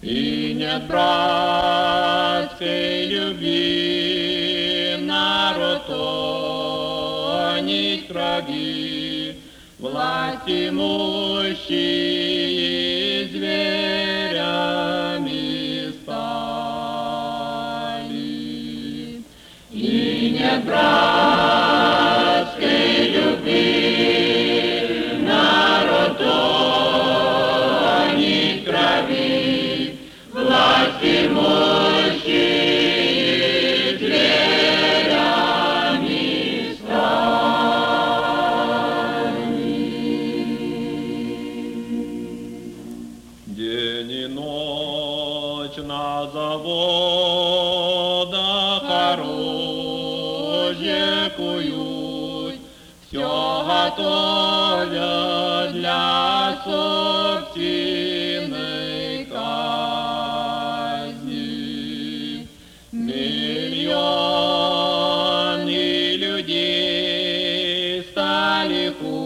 И нет братской любви, народ тонет в крови, власть имущие зверями стали. И нет братской любви, народ тонет в крови, власть имущие зверями стали. День и ночь на заводах оружие куют, все готовят для собственной казни. Миллионы людей стали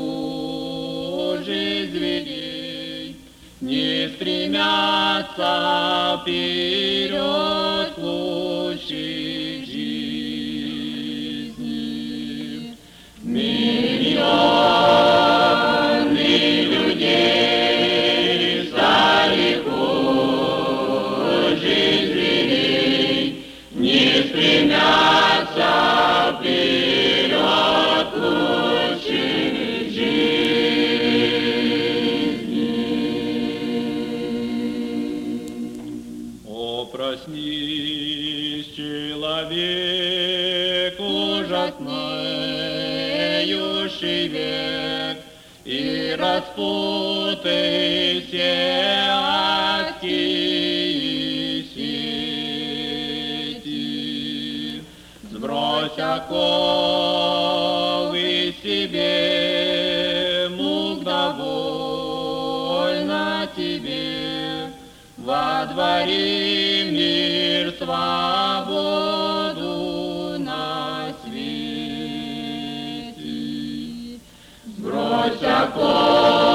хуже зверей, не стремятся вперед к лучшей жизни. Миллионы людей стали хуже зверей, не стремятся вперед к лучшей жизни. О, проснись, человек, ужаснающий век, и распутай все адские сети. Сбрось оковы себе, мук довольно тебе, водвори мир, свободу на свете. Брось оковы